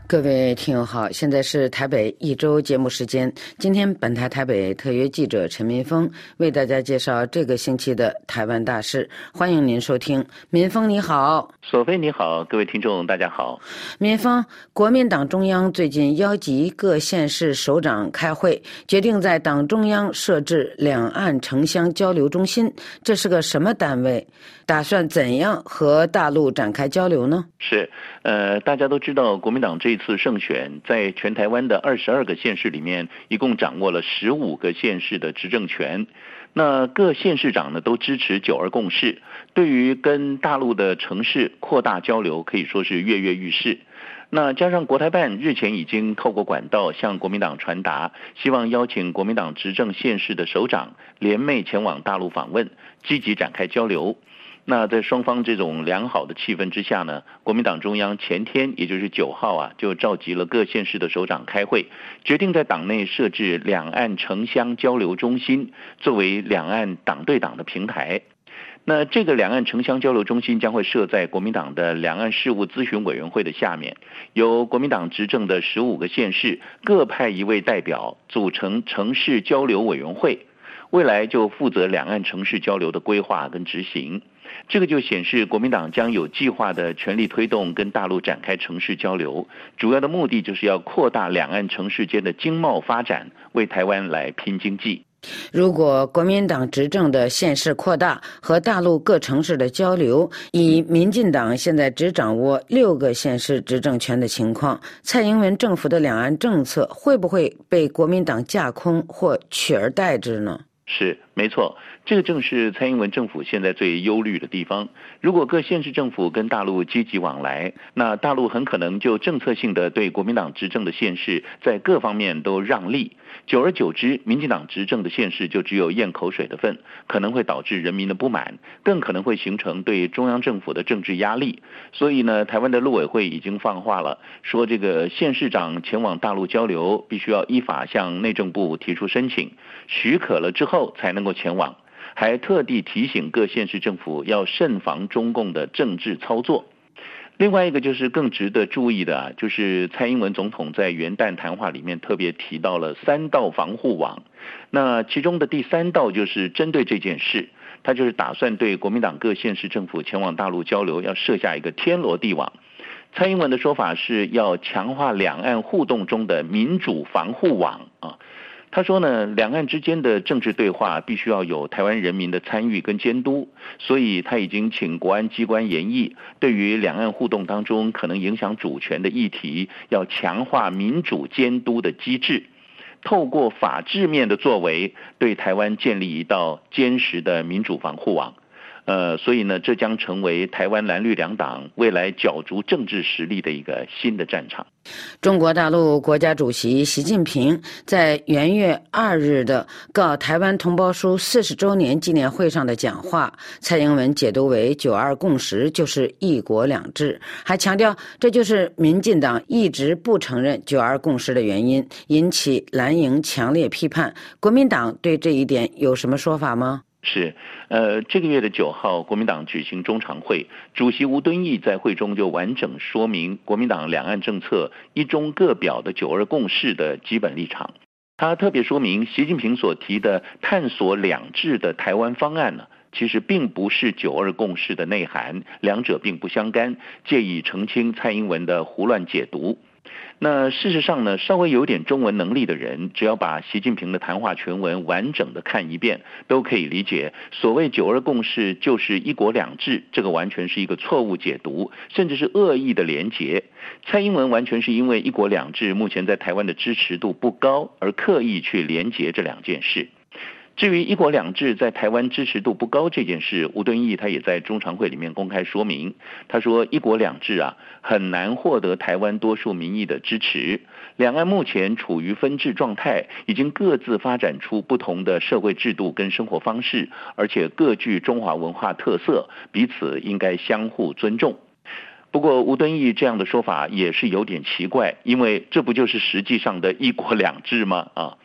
各位听友好，现在是台北一周节目时间。今天本台台北特约记者陈民峰为大家介绍这个星期的台湾大事，欢迎您收听。民峰你好。 索菲你好，各位听众大家好。 民峰，国民党中央最近邀集各县市首长开会，决定在党中央设置两岸城乡交流中心，这是个什么单位？打算怎样和大陆展开交流呢？ 是，大家都知道国民党这次胜选，在全台湾的22个县市里面，一共掌握了15个县市的执政权。那各县市长呢都支持9·2共识，对于跟大陆的城市扩大交流可以说是跃跃欲试。那加上国台办日前已经透过管道向国民党传达，希望邀请国民党执政县市的首长联袂前往大陆访问，积极展开交流。那在双方这种良好的气氛之下呢，国民党中央前天也就是9号就召集了各县市的首长开会，决定在党内设置两岸城乡交流中心，作为两岸党对党的平台。那这个两岸城乡交流中心将会设在国民党的两岸事务咨询委员会的下面，由国民党执政的15个县市各派一位代表组成城市交流委员会，未来就负责两岸城市交流的规划跟执行。这个就显示国民党将有计划的全力推动跟大陆展开城市交流，主要的目的就是要扩大两岸城市间的经贸发展，为台湾来拼经济。 如果国民党执政的县市扩大和大陆各城市的交流，以民进党现在只掌握6个县市执政权的情况，蔡英文政府的两岸政策会不会被国民党架空或取而代之呢？ 是，没错，这个正是蔡英文政府现在最忧虑的地方。如果各县市政府跟大陆积极往来，那大陆很可能就政策性的对国民党执政的县市在各方面都让利，久而久之，民进党执政的县市就只有咽口水的份，可能会导致人民的不满，更可能会形成对中央政府的政治压力。所以呢，台湾的陆委会已经放话了，说这个县市长前往大陆交流，必须要依法向内政部提出申请，许可了之后才能够前往，还特地提醒各县市政府要慎防中共的政治操作。另外一个就是更值得注意的就是蔡英文总统在元旦谈话里面特别提到了3道防护网，那其中的第3道就是针对这件事，他就是打算对国民党各县市政府前往大陆交流要设下一个天罗地网。蔡英文的说法是要强化两岸互动中的民主防护网他说呢，两岸之间的政治对话必须要有台湾人民的参与跟监督，所以他已经请国安机关研议，对于两岸互动当中可能影响主权的议题，要强化民主监督的机制，透过法治面的作为，对台湾建立一道坚实的民主防护网。所以呢，这将成为台湾蓝绿两党未来角逐政治实力的一个新的战场。 中国大陆国家主席习近平在元月2日的告台湾同胞书40周年纪念会上的讲话，蔡英文解读为9·2共识就是一国两制，还强调这就是民进党一直不承认9·2共识的原因，引起蓝营强烈批判。国民党对这一点有什么说法吗？ 是，这个月的9号，国民党举行中常会，主席吴敦义在会中就完整说明国民党两岸政策一中各表的9·2共识的基本立场。他特别说明，习近平所提的探索两制的台湾方案呢，其实并不是9·2共识的内涵，两者并不相干，借以澄清蔡英文的胡乱解读。那事实上呢，稍微有点中文能力的人，只要把习近平的谈话全文完整的看一遍，都可以理解所谓9·2共识就是一国两制，这个完全是一个错误解读，甚至是恶意的连结。蔡英文完全是因为一国两制目前在台湾的支持度不高，而刻意去连结这两件事。至于一国两制在台湾支持度不高这件事，吴敦义他也在中常会里面公开说明，他说一国两制很难获得台湾多数民意的支持，两岸目前处于分治状态，已经各自发展出不同的社会制度跟生活方式，而且各具中华文化特色，彼此应该相互尊重。不过吴敦义这样的说法也是有点奇怪，因为这不就是实际上的一国两制吗？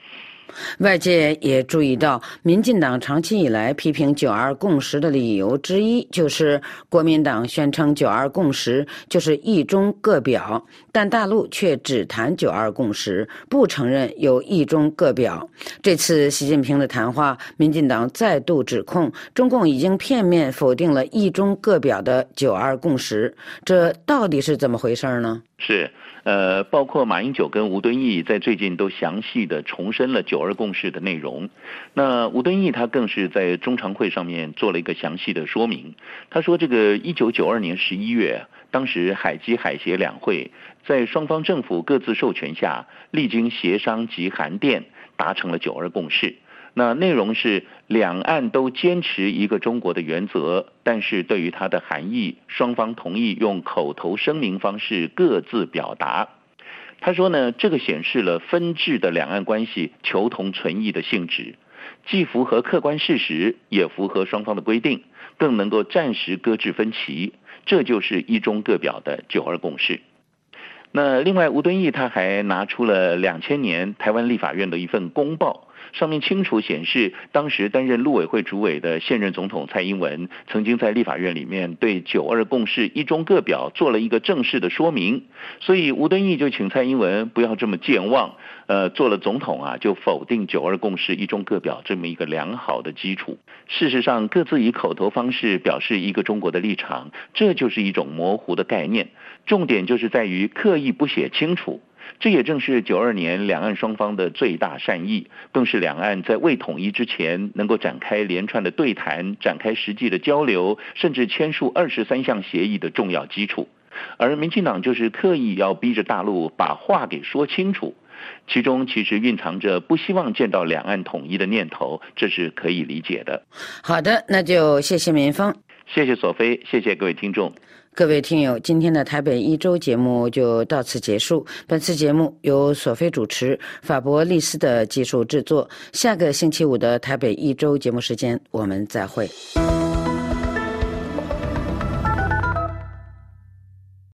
外界也注意到，民进党长期以来批评9·2共识的理由之一，就是国民党宣称9·2共识就是一中各表，但大陆却只谈9·2共识，不承认有一中各表。这次习近平的谈话，民进党再度指控中共已经片面否定了一中各表的9·2共识，这到底是怎么回事呢？ 是。包括马英九跟吴敦义在最近都详细的重申了9·2共识的内容。那吴敦义他更是在中常会上面做了一个详细的说明。他说，这个1992年11月，当时海基海协两会在双方政府各自授权下，历经协商及函电，达成了9·2共识。那内容是两岸都坚持一个中国的原则，但是对于它的含义，双方同意用口头声明方式各自表达。他说呢，这个显示了分治的两岸关系求同存异的性质，既符合客观事实，也符合双方的规定，更能够暂时搁置分歧，这就是一中各表的9·2共识。那另外，吴敦义他还拿出了2000年台湾立法院的一份公报，上面清楚显示，当时担任陆委会主委的现任总统蔡英文曾经在立法院里面对9·2共识一中各表做了一个正式的说明。所以吴敦义就请蔡英文不要这么健忘，做了总统啊就否定9·2共识一中各表这么一个良好的基础。事实上，各自以口头方式表示一个中国的立场，这就是一种模糊的概念，重点就是在于刻意不写清楚。这也正是92年两岸双方的最大善意，更是两岸在未统一之前能够展开连串的对谈，展开实际的交流，甚至签署23项协议的重要基础。而民进党就是刻意要逼着大陆把话给说清楚，其中其实蕴藏着不希望见到两岸统一的念头，这是可以理解的。 好的，那就谢谢民峰， 谢谢索菲，谢谢各位听众。 各位听友，今天的台北一周节目就到此结束。本次节目由索菲主持，法博利斯的技术制作。下个星期五的台北一周节目时间，我们再会。